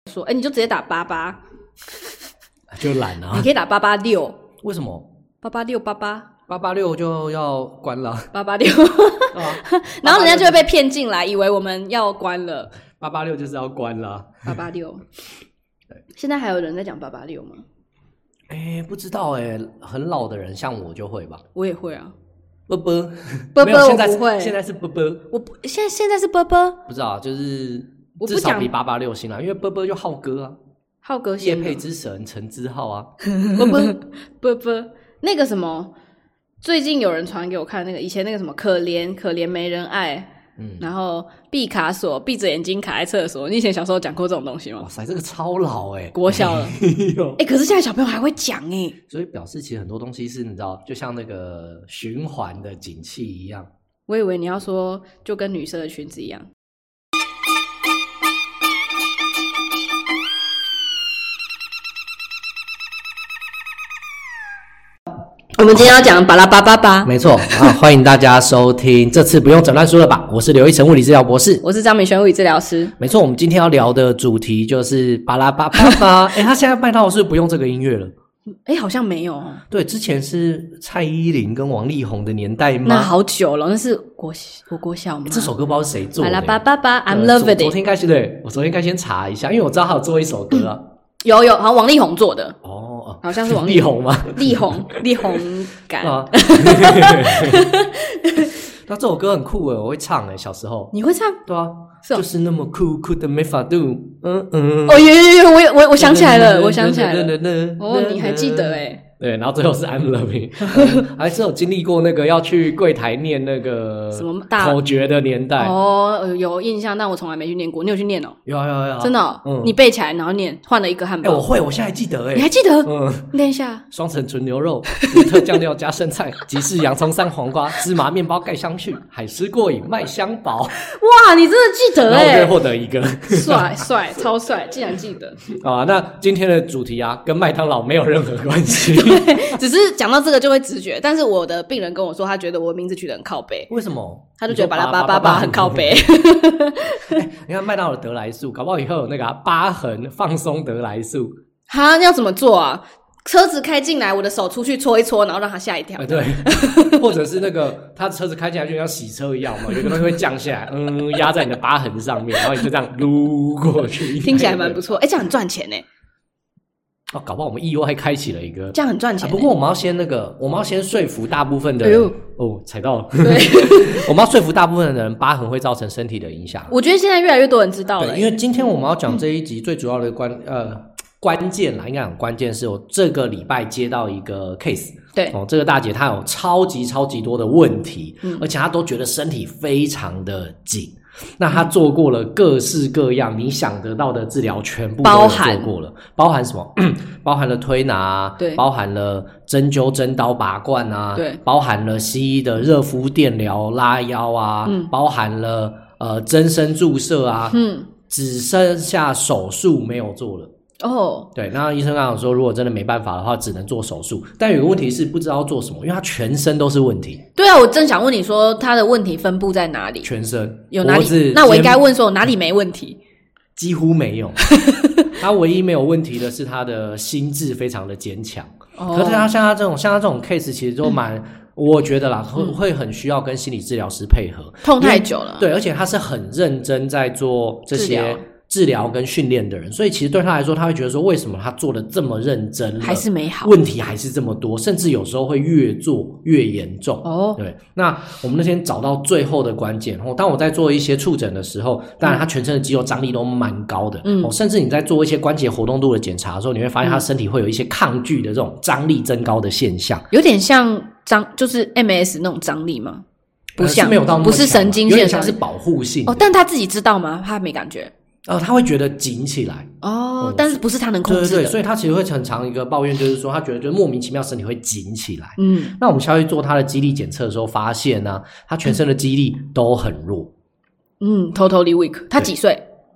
说，你就直接打88， 就懒啊。 你可以打886， 为什么 88688 就要关了 886然后人家就会被骗进来，以为我们要关了。 886就是要关了。 886，现在还有人在讲886吗？ 不知道很老的人像我就会吧。 我也会啊。 啵啵我不会， 现在是啵啵。 现在是啵啵， 不知道，就是至少比886新啦，因为啵啵就浩哥啊， 浩哥业配之神陈之浩啊。 啵啵啵啵，那个什么，最近有人传给我看那个以前那个什么可怜没人爱。然后毕卡索闭着眼睛卡在厕所，你以前小时候讲过这种东西吗？ 哇塞，这个超老国小了可是现在小朋友还会讲所以表示其实很多东西是你知道，就像那个循环的景气一样。 我以为你要说就跟女生的裙子一样。我们今天要讲巴拉巴巴巴， 没错欢迎大家收听这次不用诊断书了吧，我是刘一成物理治疗博士， 我是张敏璇物理治疗师。 没错，我们今天要聊的主题就是巴拉巴巴巴他现在麦当劳是不用这个音乐了。 好像没有对，之前是蔡依林跟王力宏的年代吗？ 那好久了，那是国小吗？ 这首歌不知道是谁做的。 巴拉巴巴巴 I'm loving it。 昨天应该是对，我昨天应该先查一下，因为我知道他有做一首歌啊。 有好像王力宏做的好像是王力宏吗？ 力宏感那这首歌很酷我会唱小时候。 你会唱？ 对啊，就是那么酷的没法度。 有我想起来了，你还记得对，然后最后是 I'm loving 还是有经历过那个要去柜台念那个什么口诀的年代。 有印象，但我从来没去念过。你有去念有真的你背起来然后念，换了一个汉堡。 我会，我现在还记得你还记得？念一下。 双层纯牛肉，独特酱料加生菜，吉士洋葱3黄瓜，芝麻面包盖上去，海狮过瘾麦香堡。 哇，你真的记得然后我就会获得一个帅超帅，竟然记得那今天的主题跟麦当劳没有任何关系。 对，只是讲到这个就会直觉，但是我的病人跟我说他觉得我的名字取得很靠北。 为什么？ 他就觉得巴拉巴巴巴很靠北你看麦当劳的得来速，搞不好以后有那个疤痕放松得来速。 要怎么做啊？车子开进来，我的手出去搓一搓，然后让他吓一跳。 对，或者是那个他车子开进来就像洗车一样嘛，有一个东西会降下来，压在你的疤痕上面，然后你就这样撸过去。 听起来蛮不错，这样很赚钱搞不好我们意外开启了一个， 这样很赚钱。 不过我们要先说服大部分的人。踩到了。 对我们要说服大部分的人，疤痕会造成身体的影响。 我觉得现在越来越多人知道了。 因为今天我们要讲这一集最主要的关键啦，应该讲关键是我这个礼拜接到一个 case。对这个大姐她有超级多的问题，而且她都觉得身体非常的紧。那他做过了各式各样你想得到的治疗，全部都有做过了。包含什么？包含了推拿对，包含了针灸、针刀、拔罐对，包含了西医的热敷、电疗、拉腰包含了增生注射只剩下手术没有做了。对，那医生刚刚说如果真的没办法的话只能做手术，但有个问题是不知道做什么，因为他全身都是问题。 对啊，我正想问你说他的问题分布在哪里。 全身有哪里？那我应该问说哪里没问题？ 几乎没有他唯一没有问题的是他的心智非常的坚强。可是他像他这种 case 其实都蛮我觉得啦会很需要跟心理治疗师配合， 痛太久了。 对，而且他是很认真在做这些治疗跟训练的人，所以其实对他来说他会觉得说为什么他做的这么认真了还是没好，问题还是这么多，甚至有时候会越做越严重。对，那我们那天找到最后的关键当我在做一些触诊的时候，当然他全身的肌肉张力都蛮高的甚至你在做一些关节活动度的检查的时候，你会发现他身体会有一些抗拒的这种张力增高的现象，有点像就是 MS 那种张力吗？不像，没有到那么强，不是神经线，有点像是保护性但他自己知道吗？他没感觉他会觉得紧起来但是不是他能控制的。对，所以他其实会很常一个抱怨，就是说他觉得就莫名其妙身体会紧起来那我们下去做他的肌力检测的时候发现他全身的肌力都很弱totally weak。他几岁？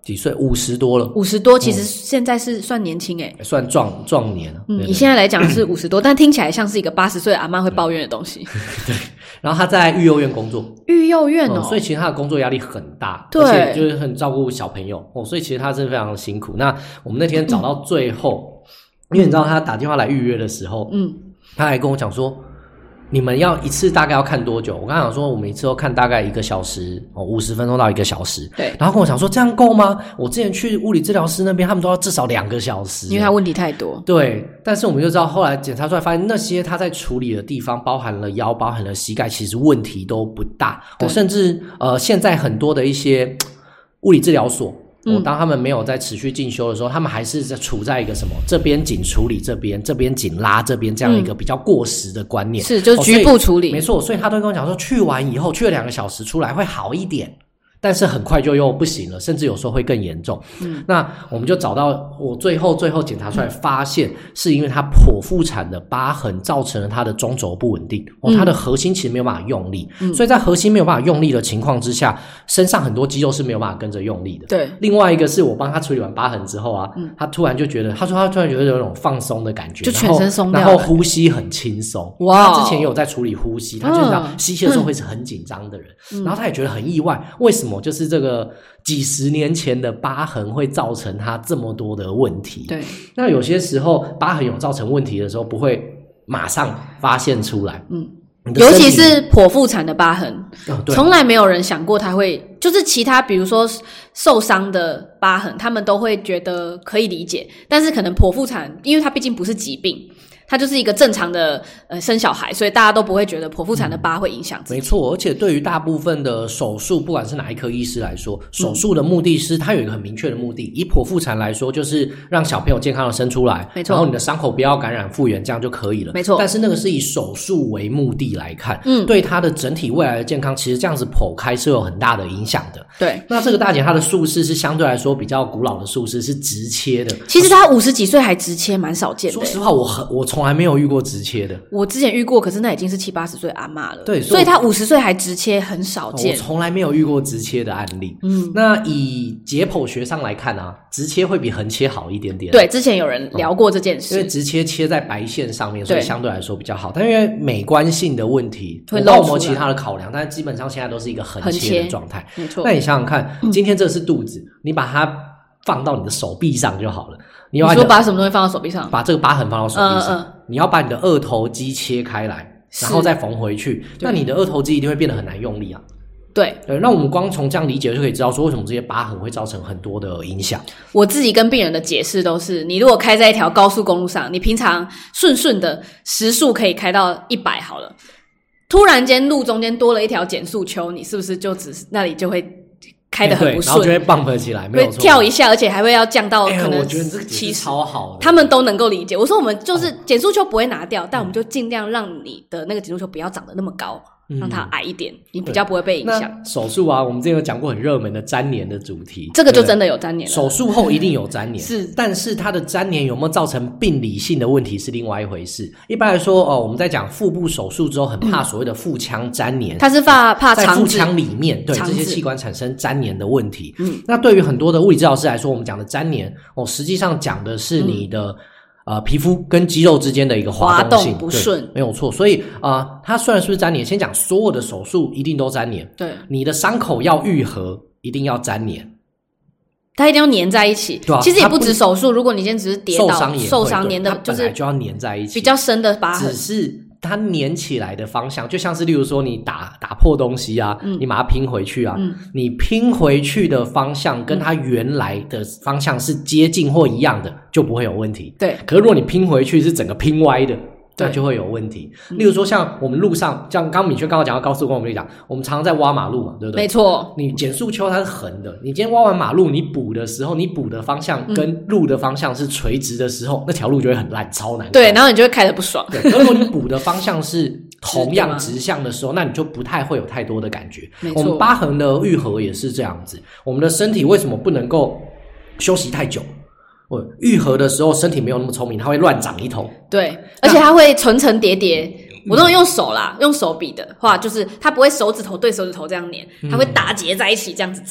几岁？50多了 ，50多，其实现在是算年轻算壮年了。 你现在来讲是50多，但听起来像是一个80岁的阿嬷会抱怨的东西。 对，然后他在育幼院工作， 育幼院所以其实他的工作压力很大， 对， 而且就是很照顾小朋友所以其实他是非常辛苦。那我们那天找到最后，因为你知道他打电话来预约的时候，他还跟我讲说，你们要一次大概要看多久？我刚才讲说我们一次都看大概1个小时，50分钟到1个小时。 对， 然后跟我讲说这样够吗？我之前去物理治疗师那边，他们都要至少2个小时， 因为他问题太多。 对，但是我们就知道后来检查出来发现，那些他在处理的地方，包含了腰，包含了膝盖，其实问题都不大。甚至现在很多的一些物理治疗所。当他们没有在持续进修的时候，他们还是在处在一个什么这边紧处理这边紧拉这边这样一个比较过时的观念， 是就是局部处理， 没错。所以他都跟我讲说，去完以后去了2个小时出来会好一点，但是很快就又不行了，甚至有时候会更严重。那我们就找到我最后检查出来，发现是因为他剖腹产的疤痕造成了他的中轴不稳定，他的核心其实没有办法用力，所以在核心没有办法用力的情况之下，身上很多肌肉是没有办法跟着用力的。 对， 另外一个是我帮他处理完疤痕之后啊，他突然就觉得，他说他突然觉得有一种放松的感觉， 就全身松掉了， 然后呼吸很轻松。 哇， 他之前也有在处理呼吸，他就知道吸气的时候会是很紧张的人，然后他也觉得很意外，为什么就是这个几十年前的疤痕会造成他这么多的问题。 对， 那有些时候疤痕有造成问题的时候不会马上发现出来， 尤其是剖腹产的疤痕，从来没有人想过他会，就是其他比如说受伤的疤痕他们都会觉得可以理解，但是可能剖腹产因为它毕竟不是疾病，它就是一个正常的生小孩，所以大家都不会觉得剖腹产的疤会影响自己。 没错，而且对于大部分的手术，不管是哪一科医师来说，手术的目的是它有一个很明确的目的。以剖腹产来说，就是让小朋友健康的生出来， 没错， 然后你的伤口不要感染复原，这样就可以了。 没错， 但是那个是以手术为目的来看，对他的整体未来的健康，其实这样子剖开是有很大的影响的。 对， 那这个大姐她的术式是相对来说比较古老的术式，是直切的。 其实她50几岁还直切，蛮少见的。 说实话，我从来没有遇过直切的。 我之前遇过，可是那已经是70、80岁阿嬷了。 对， 所以她50岁还直切很少见。 我从来没有遇过直切的案例。那以解剖学上来看啊，直切会比横切好一点点。 对，之前有人聊过这件事。 因为直切切在白线上面，所以相对来说比较好。但因为美观性的问题， 会有没有其他的考量？但是基本上现在都是一个横切的状态。 没错。 那你想想看，今天这是肚子，你把它放到你的手臂上就好了。 你说把什么东西放到手臂上？ 把这个疤痕放到手臂上。你要把你的二头肌切开来，然后再缝回去。那你的二头肌一定会变得很难用力啊。 对， 那我们光从这样理解就可以知道说为什么这些疤痕会造成很多的影响。 我自己跟病人的解释都是，你如果开在一条高速公路上，你平常顺的时速可以开到100好了，突然间路中间多了一条减速丘，你是不是就那里就会开得很不顺， 然后就会 bump 起来，没有错， 会跳一下，而且还会要降到可能我觉得这个解释超好的， 他们都能够理解。我说我们就是减速丘不会拿掉，但我们就尽量让你的那个减速丘不要长得那么高，让它矮一点，你比较不会被影响。 手术啊，我们之前有讲过很热门的粘连的主题， 这个就真的有粘连了。 手术后一定有粘连， 是， 但是它的粘连有没有造成病理性的问题是另外一回事。一般来说，我们在讲腹部手术之后，很怕所谓的腹腔粘连， 它是怕在腹腔里面对这些器官产生粘连的问题。那对于很多的物理治疗师来说，我们讲的粘连实际上讲的是你的皮肤跟肌肉之间的一个滑动性不顺， 没有错。所以它虽然是不是粘连，先讲所有的手术一定都粘连， 对， 你的伤口要愈合一定要粘连， 它一定要粘在一起。 对啊， 其实也不止手术，如果你今天只是跌倒受伤粘的， 就是本来就要粘在一起， 比较深的疤痕， 只是它粘起来的方向，就像是例如说你打破东西啊，你把它拼回去啊，你拼回去的方向跟它原来的方向是接近或一样的，就不会有问题。 对， 可是如果你拼回去是整个拼歪的，那就会有问题。例如说像我们路上，像刚敏轩刚刚讲到高速公路，我们就讲我们常常在挖马路嘛，对不对？ 没错， 你减速丘它是横的，你今天挖完马路，你补的时候，你补的方向跟路的方向是垂直的时候，那条路就会很烂，超难。 对，然后你就会开得不爽。 对，如果你补的方向是同样直向的时候，那你就不太会有太多的感觉。我们疤痕的愈合也是这样子，我们的身体为什么不能够休息太久？愈合的时候身体没有那么聪明，它会乱长一头。 对，而且它会层层叠叠。我都用手啦，用手比的话，就是它不会手指头对手指头这样粘，它会打结在一起这样子长。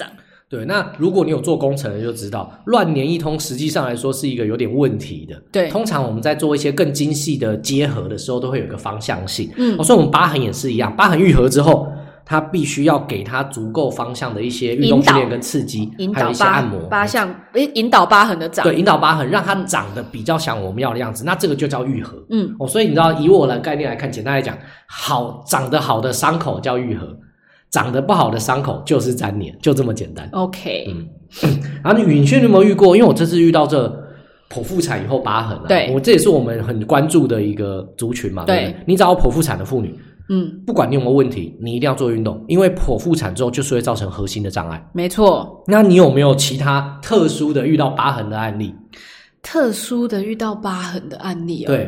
对，那如果你有做工程的就知道，乱粘一通实际上来说是一个有点问题的。 对， 通常我们在做一些更精细的结合的时候，都会有一个方向性。所以我们疤痕也是一样，疤痕愈合之后，它必须要给它足够方向的一些运动训练跟刺激，还有一些按摩引导疤痕的长， 对，引导疤痕让它长得比较像我们要的样子，那这个就叫愈合。所以你知道，以我的概念来看，简单来讲，长得好的伤口叫愈合，长得不好的伤口就是粘连，就这么简单。 OK， 然后允轩有没有遇过？因为我这次遇到这剖腹产以后疤痕啊， 对， 这也是我们很关注的一个族群嘛，对不对？你只要剖腹产的妇女，不管你有没有问题，你一定要做运动，因为剖腹产之后就是会造成核心的障碍。 没错。 那你有没有其他特殊的遇到疤痕的案例？ 特殊的遇到疤痕的案例对，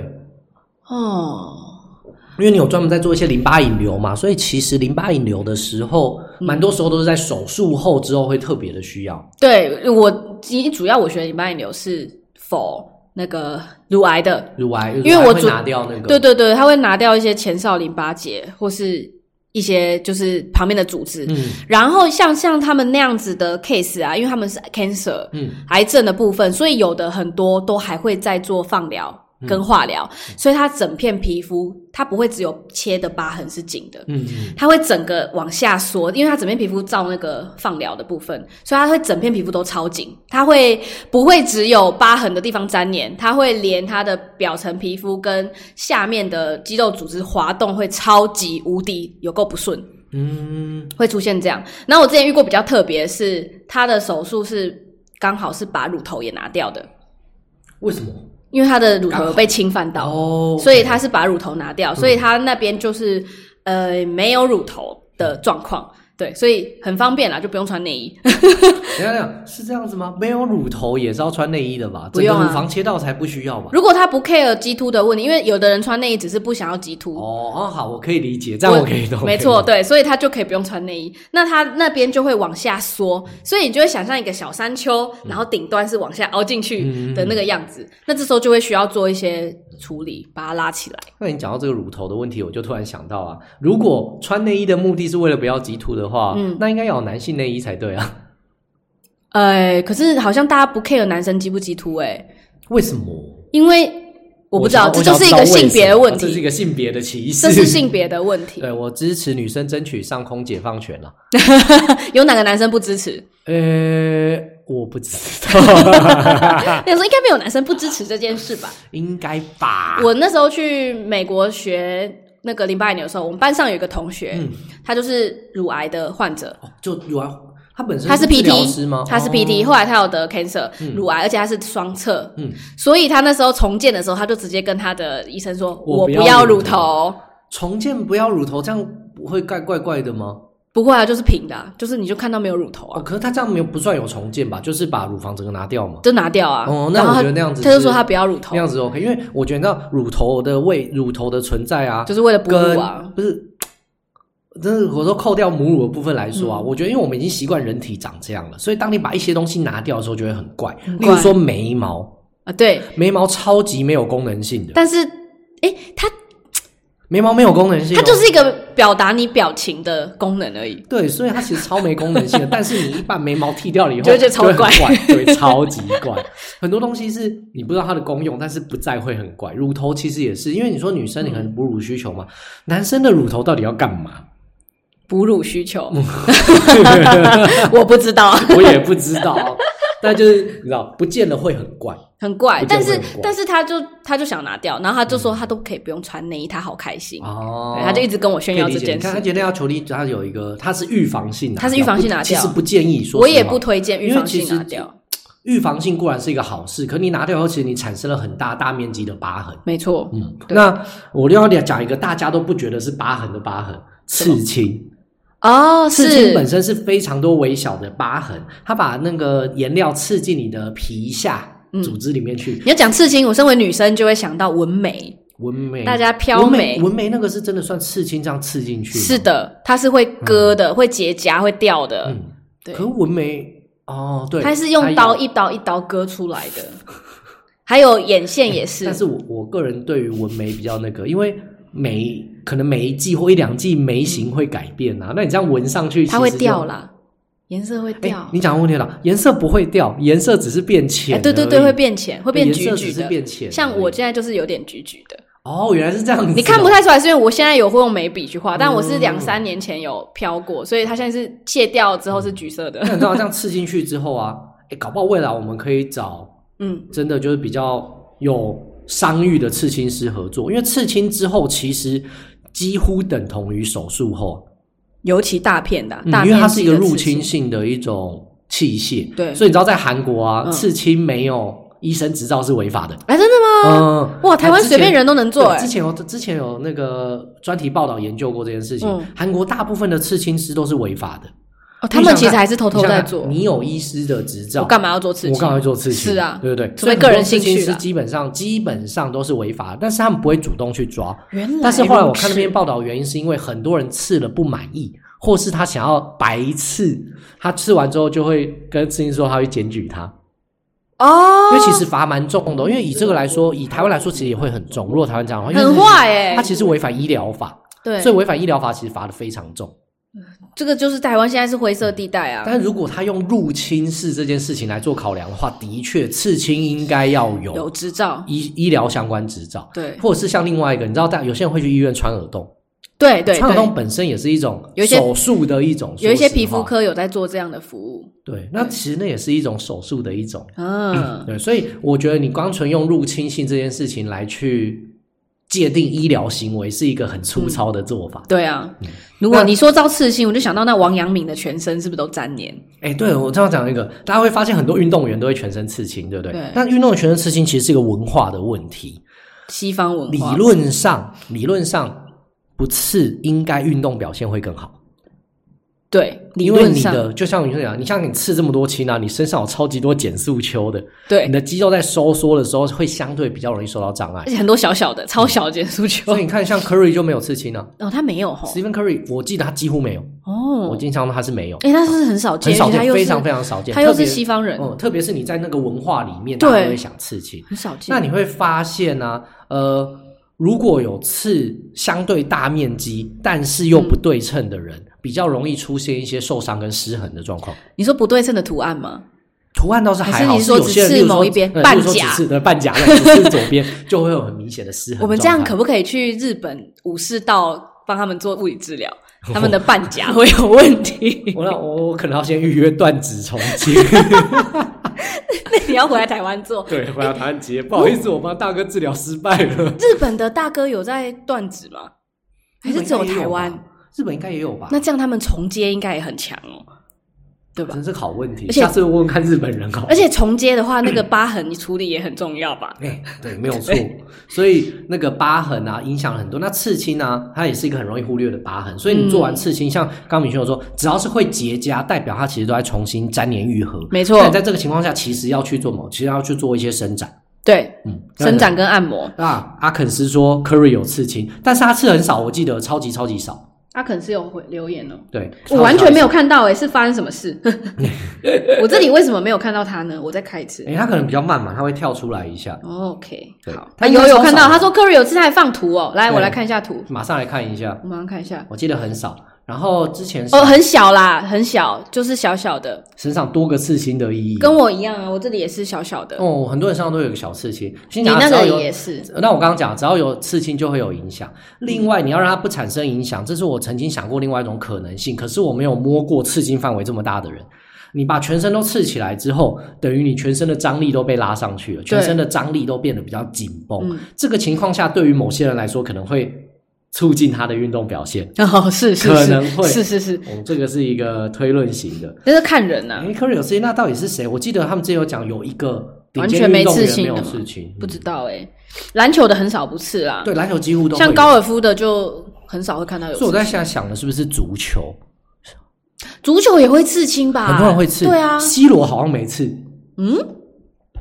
因为你有专门在做一些淋巴引流嘛，所以其实淋巴引流的时候，蛮多时候都是在手术后之后会特别的需要。 对，主要我学的淋巴引流是否那个乳癌的，因为我会拿掉那个， 对，他会拿掉一些前哨淋巴结或是一些就是旁边的组织，然后像他们那样子的 case 啊，因为他们是 cancer，癌症的部分，所以有的很多都还会再做放疗跟化疗，所以它整片皮肤它不会只有切的疤痕是紧的，它会整个往下缩，因为它整片皮肤照那个放疗的部分，所以它会整片皮肤都超紧，它不会只有疤痕的地方粘连，它会连它的表层皮肤跟下面的肌肉组织滑动会超级无敌有够不顺，会出现这样。然后我之前遇过比较特别的是，他的手术是刚好是把乳头也拿掉的。 为什么？ 因为他的乳头有被侵犯到，所以他是把乳头拿掉，所以他那边就是没有乳头的状况，对，所以很方便啦，就不用穿内衣。 等一下，是这样子吗？没有乳头也是要穿内衣的吧？ 不用啊， 整个乳房切到才不需要吧？ 如果他不 care 激凸的问题，因为有的人穿内衣只是不想要激凸。 好，我可以理解，这样我可以懂。 没错，对，所以他就可以不用穿内衣，那他那边就会往下缩，所以你就会想象一个小山丘，然后顶端是往下凹进去的那个样子，那这时候就会需要做一些处理，把它拉起来。 那你讲到这个乳头的问题，我就突然想到啊，如果穿内衣的目的是为了不要激凸的话，那应该要有男性内衣才对啊。 可是好像大家不 care 男生激不激凸为什么？ 因为我不知道，这就是一个性别的问题， 这是一个性别的歧视， 这是性别的问题。 对，我支持女生争取上空解放权了。 有哪个男生不支持？ 我不知道。 那时候应该没有男生不支持这件事吧？ 应该吧。 我那时候去美国学那个淋巴引流的时候，我们班上有一个同学，他就是乳癌的患者， 就乳癌。他本身是治疗师吗？ 他是 PT，后来他有得 cancer 乳癌，而且他是双侧，所以他那时候重建的时候，他就直接跟他的医生说：“我不要乳头。” 重建不要乳头，这样不会怪怪的吗？ 不会啊，就是平的就是你就看到没有乳头啊。 可是他这样不算有重建吧？就是把乳房整个拿掉嘛， 就拿掉啊。 那我觉得那样子， 他就说他不要乳头， 那样子 OK， 因为我觉得乳头的存在啊， 就是为了哺乳啊， 不是。真的，我说扣掉母乳的部分来说啊，我觉得因为我们已经习惯人体长这样了，所以当你把一些东西拿掉的时候，就会很怪。例如说眉毛啊，对， 眉毛超级没有功能性的。 但是，它眉毛没有功能性， 它就是一个表达你表情的功能而已。 对，所以它其实超没功能性的。但是你一把眉毛剃掉了以后， 就会觉得超怪， 对，超级怪。很多东西是你不知道它的功用，但是不在会很怪。乳头其实也是，因为你说女生你可能哺乳需求嘛，男生的乳头到底要干嘛？ 哺乳需求，我不知道， 我也不知道，但就是你知道，不见了会很怪， 很怪。但是他就想拿掉，然后他就说他都可以不用穿内衣，他好开心对，他就一直跟我炫耀这件事。 他觉得要求力，他有一个，他是预防性拿掉， 他是预防性拿掉， 其实不建议说， 我也不推荐预防性拿掉。 预防性固然是一个好事，可你拿掉后，其实你产生了很大面积的疤痕。 没错， 那我又要讲一个大家都不觉得是疤痕的疤痕，刺青。刺青本身是非常多微小的疤痕，它把那个颜料刺进你的皮下组织里面去。 你要讲刺青，我身为女生就会想到纹眉，大家飘眉， 纹眉那个是真的算刺青这样刺进去？ 是的，它是会割的，会结痂，会掉的。对。 可是纹眉对， 它是用刀一刀一刀割出来的，还有眼线也是。 但是我个人对于纹眉比较那个，因为可能每一季或一两季眉形会改变啊，那你这样纹上去， 它会掉啦。 颜色会掉。 你讲的问题了，颜色不会掉，颜色只是变浅。 对对对，会变浅，会变橘橘的。 颜色只是变浅， 像我现在就是有点橘橘的。 哦，原来是这样子。 你看不太出来，是因为我现在有会用眉笔去画，但我是2-3年前有飘过，所以它现在是卸掉之后是橘色的。 那你知道这样刺进去之后啊，搞不好未来我们可以找真的就是比较有商誉的刺青师合作，因为刺青之后其实几乎等同于手术后， 尤其大片的， 因为它是一个入侵性的一种器械， 对， 所以你知道在韩国啊，刺青没有医生执照是违法的。 真的吗？哇，台湾随便人都能做。 之前有那个专题报道研究过这件事情，韩国大部分的刺青师都是违法的。 他们其实还是偷偷在做。 你有医师的执照， 我干嘛要做刺青？ 我干嘛要做刺青？ 是啊， 对不对？ 所以个人兴趣刺青师基本上都是违法的，但是他们不会主动去抓。 原来， 但是后来我看那篇报道，原因是因为很多人刺了不满意，或是他想要白刺，他刺完之后就会跟刺青说他会检举他。因为其实罚蛮重的，因为以这个来说，以台湾来说其实也会很重。如果台湾这样的话， 很坏它其实违反医疗法，对，所以违反医疗法其实罚得非常重。 这个就是台湾现在是灰色地带啊。 但如果他用入侵式这件事情来做考量的话，的确刺青应该要有执照， 医疗相关执照， 对， 或者是像另外一个，你知道，有些人会去医院穿耳洞。 对对， 穿耳洞本身也是一种手术的一种， 有一些皮肤科有在做这样的服务。 对，那其实那也是一种手术的一种。对，所以我觉得你光纯用入侵性这件事情来去界定医疗行为是一个很粗糙的做法。 对啊，如果你说照刺青，我就想到那王阳明的全身是不是都沾黏？ 对，我这样讲一个，大家会发现很多运动员都会全身刺青，对不对？对。但运动员全身刺青其实是一个文化的问题， 西方文化。 理论上不刺应该运动表现会更好。 对，理论上， 因为就像你讲，你像你刺这么多青啊，你身上有超级多减速丘的， 对， 你的肌肉在收缩的时候会相对比较容易受到障碍， 而且很多小小的、超小的减速丘。 所以你看，像 Curry 就没有刺青啊。 他没有 Stephen Curry 我记得他几乎没有。我经常他是没有。 他是很少见， 很少见，非常非常少见。 他又是西方人， 特别是你在那个文化里面，大家都会想刺青， 很少见。 那你会发现啊，如果有刺相对大面积但是又不对称的人，比较容易出现一些受伤跟失衡的状况。 你说不对称的图案吗？ 图案倒是还好， 还是你说只刺某一边，半甲的半甲，只刺左边就会有很明显的失衡。 我们这样可不可以去日本武士道帮他们做物理治疗？他们的半甲会有问题。 我可能要先预约断指重接。 那你要回来台湾做？ 对，回来台湾接。不好意思，我帮大哥治疗失败了。 日本的大哥有在断指吗？还是只有台湾？ 日本应该也有吧？ 那这样他们重接应该也很强哦，对吧？ 真是好问题，下次问问看日本人好。 而且重接的话，那个疤痕你处理也很重要吧？ 对，没有错。所以那个疤痕啊，影响很多。那刺青啊，它也是一个很容易忽略的疤痕。所以你做完刺青，像刚敏轩有说，只要是会结痂，代表它其实都在重新沾黏愈合。 没错。 但在这个情况下，其实要去做什么？其实要去做一些伸展。 对，伸展跟按摩。 阿肯斯说 Curry 有刺青，但是他刺很少，我记得超级少。 阿肯是有留言哦， 对， 我完全没有看到是发生什么事？我这里为什么没有看到他呢？我再开一次。 他可能比较慢嘛，他会跳出来一下。 OK， 好，他有看到，他说 Curry 有刺，他还放图哦。来，我来看一下图， 马上来看一下。 我马上看一下， 我记得很少。然后之前很小啦，很小，就是小小的， 身上多个刺青的意义， 跟我一样啊，我这里也是小小的。 很多人身上都有个小刺青， 你那个也是。 那我刚刚讲，只要有刺青就会有影响。另外，你要让它不产生影响，这是我曾经想过另外一种可能性，可是我没有摸过刺青范围这么大的人。你把全身都刺起来之后，等于你全身的张力都被拉上去了，全身的张力都变得比较紧绷。这个情况下，对于某些人来说，可能会促进他的运动表现。 是可能会是这个是一个推论型的， 但是看人啊。 Curry 有刺青，那到底是谁？我记得他们之前有讲有一个完全没刺青的没有刺青， 不知道篮球的很少不刺啦， 对，篮球几乎都会， 像高尔夫的就很少会看到有刺青。 所以我在现在想的是不是足球？ 足球也会刺青吧？ 很多人会刺， 对啊。 C 罗好像没刺。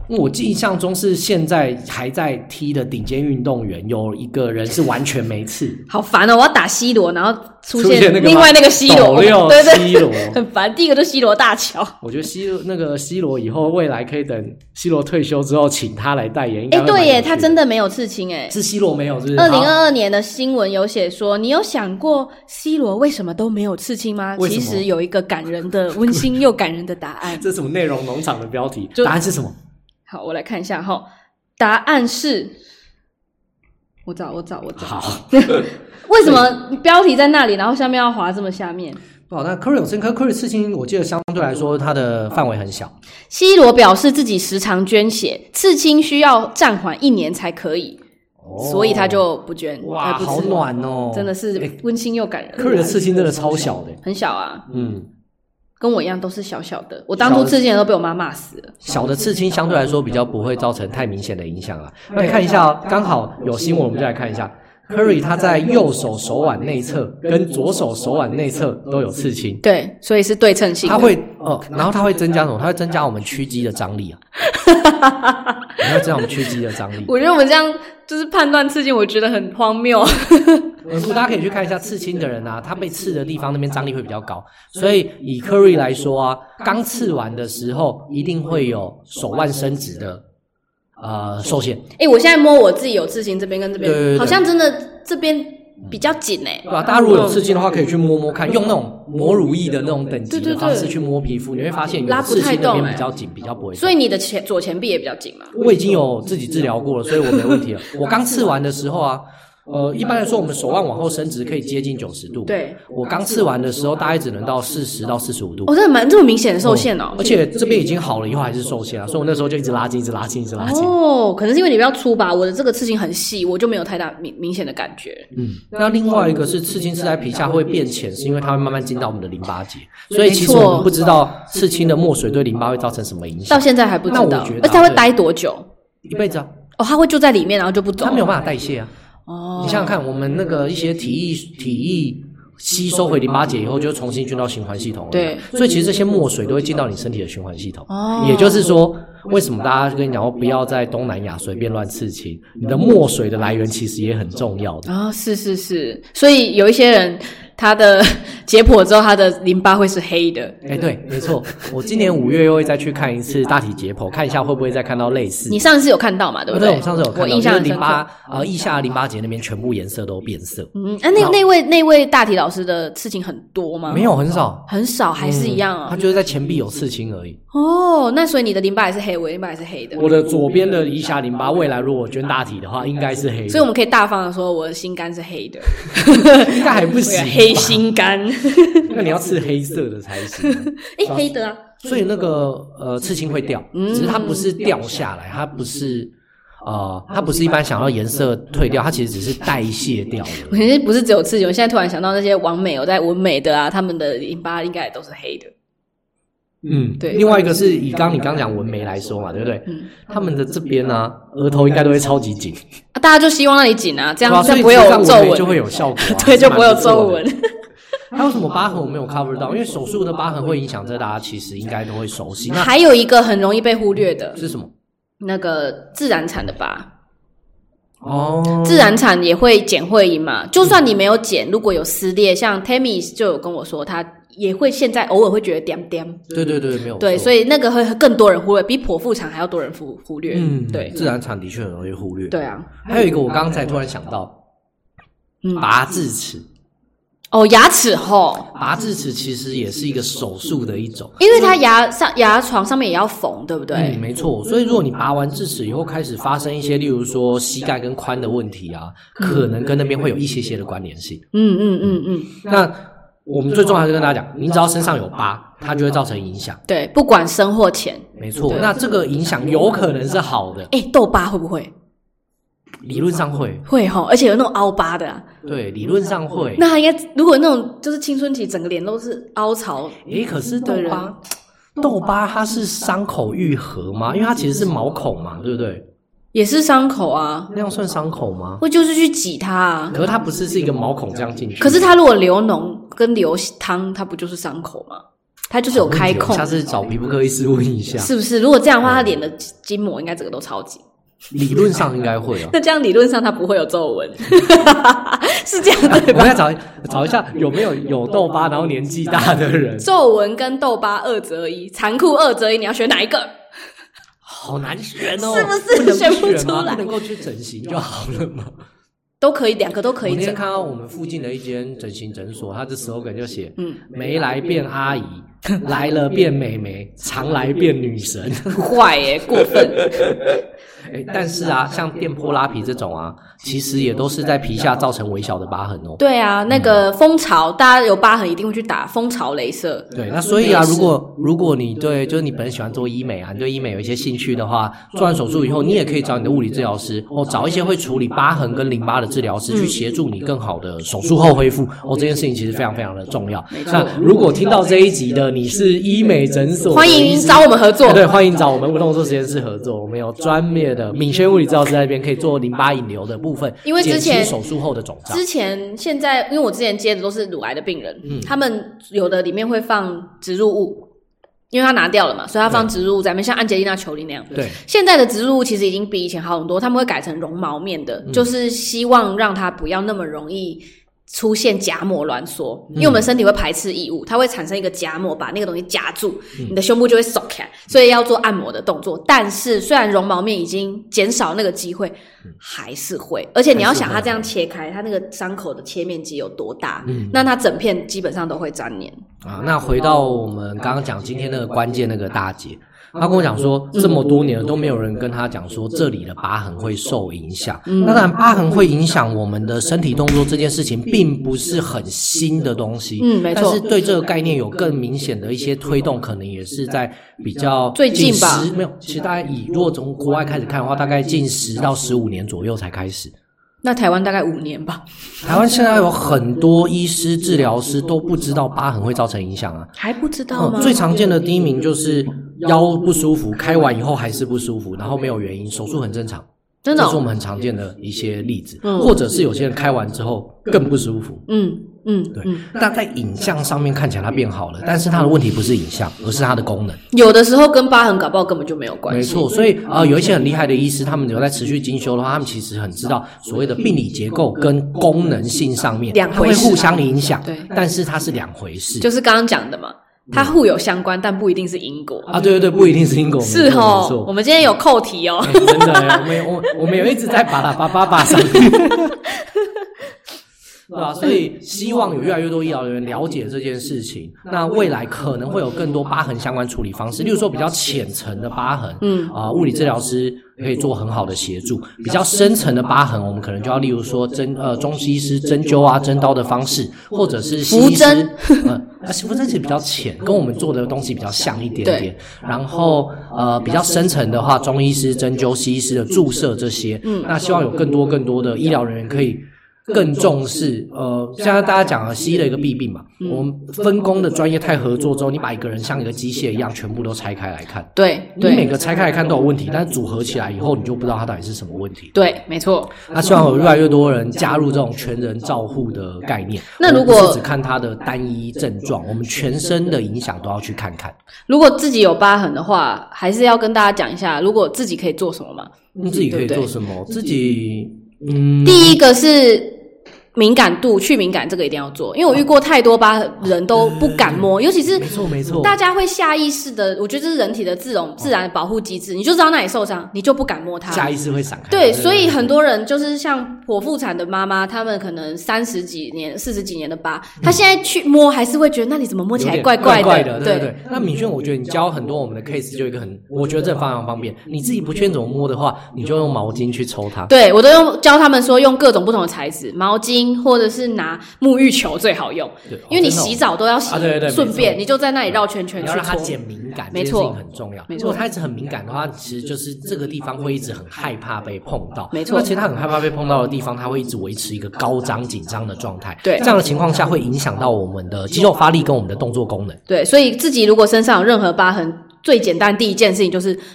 我印象中是现在还在踢的顶尖运动员，有一个人是完全没刺。 好烦哦！我要打 C 罗，然后出现另外那个 C 罗， 对对 C 罗很烦。第一个就 C 罗大乔， 我觉得 C 罗以后未来可以等 C 罗退休之后，请他来代言。 对耶，他真的没有刺青哎， 是 C 罗没有，是不是 ？2022年的新闻有写说，你有想过 C 罗为什么都没有刺青吗？其实有一个感人的、温馨又感人的答案。 这是什么内容农场的标题？答案是什么？ 好，我来看一下哈。答案是，我找。 好， 为什么标题在那里，然后下面要滑这么下面？ 不好，那 Curry 有深刻 ，Curry 刺青，我记得相对来说它的范围很小。 C 罗表示自己时常捐血，刺青需要暂缓1年才可以。所以他就不捐。 哇，好暖哦！ 真的是温馨又感人。 Curry 的刺青真的超小的， 很小啊。跟我一样都是小小的。我当初刺青的时候被我妈骂死了。 小的刺青相对来说比较不会造成太明显的影响啦。那你看一下刚好有新闻，我们就来看一下。Curry 他在右手手腕内侧跟左手手腕内侧都有刺青， 对，所以是对称性的。 他会然后他会增加什么？他会增加我们屈肌的张力啊。你要增加我们屈肌的张力。 我觉得我们这样就是判断刺青，我觉得很荒谬。 大家可以去看一下刺青的人啊，他被刺的地方那边张力会比较高，所以以 Curry 来说啊，刚刺完的时候一定会有手腕伸直的受限。 我现在摸我自己有刺青，这边跟这边， 对， 好像真的这边比较紧对吧？大家如果有刺青的话，可以去摸摸看，用那种磨乳液的那种等级的方式去摸皮肤，你会发现有刺青那边比较紧，比较不会动。 所以你的左前臂也比较紧嘛？ 我已经有自己治疗过了，所以我没问题了。我刚刺完的时候啊。一般来说，我们手腕往后伸直可以接近90度。 对， 我刚刺完的时候，大概只能到40到45度。 真的这么明显的受限哦。 而且这边已经好了以后还是受限啊，所以我那时候就一直拉筋。 可能是因为你比较粗吧，我的这个刺青很细，我就没有太大明显的感觉。 那另外一个是刺青刺在皮下会变浅，是因为它会慢慢进到我们的淋巴结，所以其实我们不知道刺青的墨水对淋巴会造成什么影响。 到现在还不知道。 那我觉得， 而且它会待多久？ 一辈子啊。 它会就在里面，然后就不走。 它没有办法代谢啊。你想想看，我们那个一些体液吸收回淋巴结以后，就重新进到循环系统了。 对， 所以其实这些墨水都会进到你身体的循环系统。也就是说，为什么大家跟你讲说不要在东南亚随便乱刺青？你的墨水的来源其实也很重要的。 是，所以有一些人。他的解剖之后，他的淋巴会是黑的。 对，没错。我今年5月又会再去看一次大体解剖，看一下会不会再看到类似。 你上次有看到嘛？对不对？ 我上次有看到， 我印象很深刻。 淋巴腋下淋巴结那边全部颜色都变色。 那位大体老师的刺青很多吗？ 没有，很少， 很少，还是一样啊。 他就是在前臂有刺青而已。 那所以你的淋巴也是黑，我的淋巴也是黑的。 我的左边的腋下淋巴，未来如果捐大体的话，应该是黑的。 所以我们可以大方的说，我的心肝是黑的。 应该还不行。 黑心肝。 那你要刺黑色的才行。 黑的啊。 所以那个刺青会掉，只是它不是掉下来，它不是一般想要颜色退掉，它其实只是代谢掉的。 我觉得不是只有刺青，我现在突然想到那些网美有在纹美的啊，他们的淋巴应该也都是黑的。对。 另外一个是以你刚讲纹眉来说嘛，对不对？他们的这边呢，额头应该都会超级紧。大家就希望那里紧啊，这样不会有皱纹， 就会有效果。 对，就不会有皱纹。 还有什么疤痕我没有 cover 到？因为手术的疤痕会影响，这大家其实应该都会熟悉。 还有一个很容易被忽略的是什么？ 那个自然产的疤。自然产也会剪会阴嘛，就算你没有剪，如果有撕裂，像 Tammy 就有跟我说，他也会现在偶尔会觉得点点。 对，没有错。 对，所以那个会更多人忽略，比剖腹产还要多人忽略。对， 自然产的确很容易忽略。 对啊， 还有一个我刚才突然想到，拔智齿。 牙齿拔智齿其实也是一个手术的一种， 因为它牙床上面也要缝，对不对？ 没错。所以如果你拔完智齿以后开始发生一些，例如说膝盖跟髋的问题啊，可能跟那边会有一些的关联性。那我们最重要还是跟大家讲，您只要身上有疤，它就会造成影响。 对，不管深或浅。 没错。那这个影响有可能是好的。 痘疤会不会？ 理论上会而且有那种凹疤的。 对，理论上会。 那他应该如果那种就是青春期整个脸都是凹槽， 可是痘疤它是伤口愈合吗？因为它其实是毛孔嘛，对不对？ 也是伤口啊。 那样算伤口吗？ 会就是去挤它啊。 可是它不是一个毛孔这样进去。 可是它如果流脓跟流汤，它不就是伤口吗？ 他就是有开控。 下次找皮肤科医师问一下， 是不是？如果这样的话，他脸的筋膜应该整个都超级。 理论上应该会那这样理论上他不会有皱纹，是这样对吧？ 我们要找一下有没有痘疤然后年纪大的人。 皱纹跟痘疤2择1，残酷2择1，你要选哪一个？ 好难选哦， 是不是选不出来？ 不能够去整形就好了吗？ 都可以，2个都可以整。 我那天看到我们附近的一间整形诊所，它的 slogan 就写没来变阿姨，来了变美眉，常来变女神。 坏耶，过分。 但是啊，像电波拉皮这种啊，其实也都是在皮下造成微小的疤痕哦。 对啊，那个蜂巢，大家有疤痕一定会去打蜂巢雷射。 对，那所以啊，如果你就是你本身喜欢做医美啊，你对医美有一些兴趣的话，做完手术以后，你也可以找你的物理治疗师找一些会处理疤痕跟淋巴的治疗师去协助你更好的手术后恢复。这件事情其实非常非常的重要。那如果听到这一集的你是医美诊所， 欢迎找我们合作。 对，欢迎找我们无动作实验室合作，我们有专业的敏轩物理治疗师在那边可以做淋巴引流的部分， 因为之前手术后的肿胀。 现在因为我之前接的都是乳癌的病人，他们有的里面会放植入物，因为他拿掉了嘛，所以他放植入物在里面，像安吉丽娜·裘琳那样。 对， 现在的植入物其实已经比以前好很多，他们会改成绒毛面的，就是希望让它不要那么容易出现夹膜挛缩，因为我们身体会排斥异物，它会产生一个夹膜把那个东西夹住，你的胸部就会缩起来，所以要做按摩的动作。但是虽然绒毛面已经减少那个机会，还是会，而且你要想它这样切开，它那个伤口的切面积有多大，那它整片基本上都会粘黏啊。那回到我们刚刚讲今天那个关键那个大姐，他跟我讲说，这么多年了都没有人跟他讲说这里的疤痕会受影响。那当然，疤痕会影响我们的身体动作这件事情，并不是很新的东西。 没错。 但是对这个概念有更明显的一些推动，可能也是在比较最近吧。 没有，其实大概如果从国外开始看的话，大概近10到15年左右才开始。 那台湾大概5年吧。 台湾现在有很多医师、治疗师都不知道疤痕会造成影响啊， 还不知道吗？ 最常见的第一名就是腰不舒服，开完以后还是不舒服，然后没有原因，手术很正常。真的这是我们很常见的一些例子，或者是有些人开完之后更不舒服。对。那在影像上面看起来它变好了，但是它的问题不是影像，而是它的功能。 有的时候跟疤痕搞不好根本就没有关系。 没错，所以有一些很厉害的医师，他们有在持续精修的话，他们其实很知道所谓的病理结构跟功能性上面两回事， 它会互相影响， 对， 但是它是两回事。 就是刚刚讲的嘛。它互有相关，但不一定是因果啊！对，不一定是因果， 是齁。我们今天有扣题哦， 真的，我们有一直在把它上去，对吧？所以希望有越来越多医疗人员了解这件事情。那未来可能会有更多疤痕相关处理方式，例如说比较浅层的疤痕，物理治疗师可以做很好的协助。比较深层的疤痕，我们可能就要例如说中西医师针灸啊、针刀的方式，或者是西医师浮针其实比较浅，跟我们做的东西比较像一点点。然后比较深层的话，中医师、针灸、西医师的注射这些，那希望有更多的医疗人员可以更重视。现在大家讲西医的一个弊病嘛，我们分工的专业太合作之后，你把一个人像一个机械一样全部都拆开来看， 对， 你每个拆开来看都有问题，但是组合起来以后，你就不知道它到底是什么问题。 对，没错。 那希望有越来越多人加入这种全人照护的概念。 那如果不是只看他的单一症状，我们全身的影响都要去看看。 如果自己有疤痕的话，还是要跟大家讲一下，如果自己可以做什么嘛？ 自己可以做什么？自己第一个是敏感度，去敏感这个一定要做，因为我遇过太多疤人都不敢摸，尤其是没错， 大家会下意识的，我觉得这是人体的自然的保护机制，你就知道那里受伤，你就不敢摸它， 下意识会闪开。 对，所以很多人就是像剖腹产的妈妈，他们可能30几年、40几年的疤，他现在去摸还是会觉得那里怎么摸起来怪怪的。 对。那敏轩，我觉得你教很多我们的 case 就一个我觉得这非常方便。你自己不确定怎么摸的话，你就用毛巾去抽它。 对，我都教他们说用各种不同的材质，毛巾或者是拿沐浴球最好用，因为你洗澡都要洗，顺便你就在那里绕圈圈去搓， 你要让它减敏感， 没错， 很重要。 没错， 如果它一直很敏感的话，其实就是这个地方会一直很害怕被碰到， 没错。 而且它很害怕被碰到的地方，它会一直维持一个高张紧张的状态。 对， 这样的情况下会影响到我们的肌肉发力跟我们的动作功能。 对，所以自己如果身上有任何疤痕，最简单第一件事情就是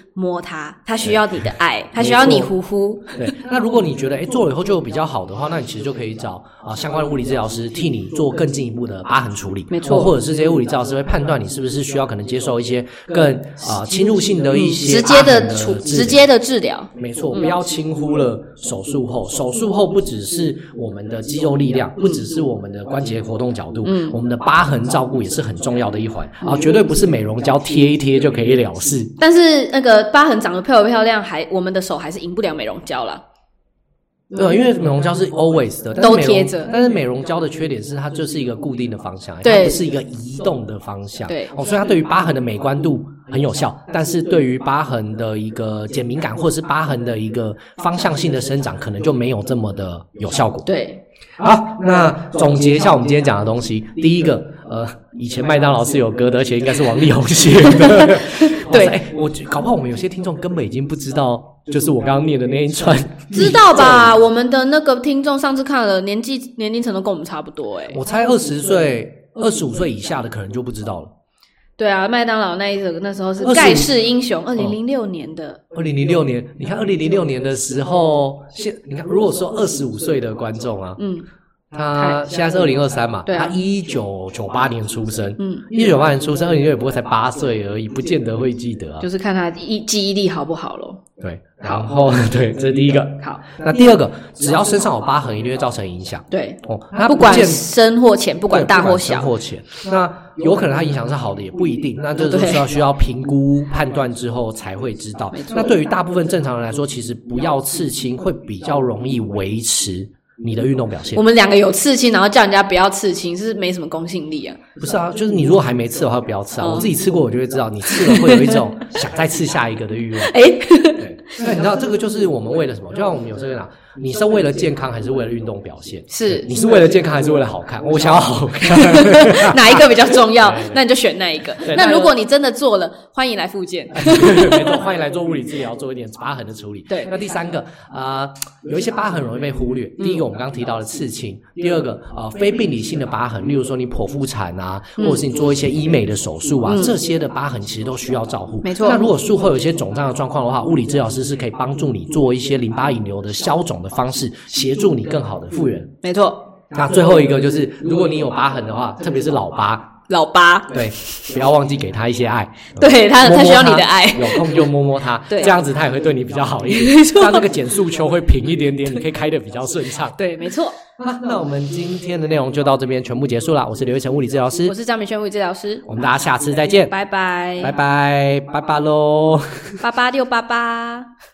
摸它，它需要你的爱，它需要你呼呼。 对，那如果你觉得做了以后就比较好的话，那你其实就可以找相关的物理治疗师替你做更进一步的疤痕处理。 没错， 或者是这些物理治疗师会判断你是不是需要可能接受一些更侵入性的一些直接的治疗。 没错，不要轻忽了手术后。手术后不只是我们的肌肉力量，不只是我们的关节活动角度，我们的疤痕照顾也是很重要的一环绝对不是美容胶贴一贴就可以了事。 但是那个疤痕长得漂不漂亮，我们的手还是赢不了美容胶啦。 对，因为美容胶是 always 的， 都贴着。 但是美容胶的缺点是它就是一个固定的方向，它不是一个移动的方向。 对， 所以它对于疤痕的美观度很有效，但是对于疤痕的一个减敏感或者是疤痕的一个方向性的生长，可能就没有这么的有效果。 对， 好，那总结一下我们今天讲的东西。第一个，以前麦当劳是有歌的，而且应该是王力宏写的。对，我搞不好我们有些听众根本已经不知道，就是我刚刚念的那一串。 知道吧？我们的那个听众上次看了，年龄层都跟我们差不多我猜20岁、25岁以下的可能就不知道了。 对啊，麦当劳那时候是盖世英雄，2006年的。 2006年，你看2006年的时候，你看如果说25岁的观众他现在是2023嘛，他1998年出生，1998年出生，2006也不过才8岁而已，不见得会记得就是看他记忆力好不好咯。 对，然后对，这是第一个。 好， 那第二个，只要身上有疤痕，一定会造成影响。 对，它不管深或浅，不管大或小， 深或浅。那有可能它影响是好的，也不一定。那这是需要评估判断之后才会知道。那对于大部分正常人来说，其实不要刺青会比较容易维持你的运动表现。 我们两个有刺青，然后叫人家不要刺青，是没什么公信力啊。 不是啊，就是你如果还没刺的话，不要刺啊。我自己刺过，我就会知道，你刺了会有一种想再刺下一个的欲望。对，那你知道这个就是我们为了什么？就像我们有时候讲，你是为了健康还是为了运动表现？ 是， 你是为了健康还是为了好看？我想要好看， 哪一个比较重要？那你就选那一个。那如果你真的做了，欢迎来复健。 没错，欢迎来做物理治疗，做一点疤痕的处理。 对， 那第三个有一些疤痕容易被忽略。第一个我们刚刚提到的刺青，第二个非病理性的疤痕，例如说你剖腹产或者是你做一些医美的手术这些的疤痕其实都需要照护。 没错。 那如果术后有一些肿胀的状况的话，物理治疗师是可以帮助你做一些淋巴引流的消肿的方式，协助你更好的复原。 没错。 那最后一个就是，如果你有疤痕的话，特别是老疤，对，不要忘记给他一些爱。 对，他需要你的爱， 有空就摸摸他，这样子他也会对你比较好一点。 没错， 他那个减速丘会平一点点，你可以开得比较顺畅。 对，没错。 那我们今天的内容就到这边全部结束了。我是刘一成物理治疗师， 我是张美萱物理治疗师， 我们大家下次再见， 拜拜， 拜拜，拜拜喽， 886888。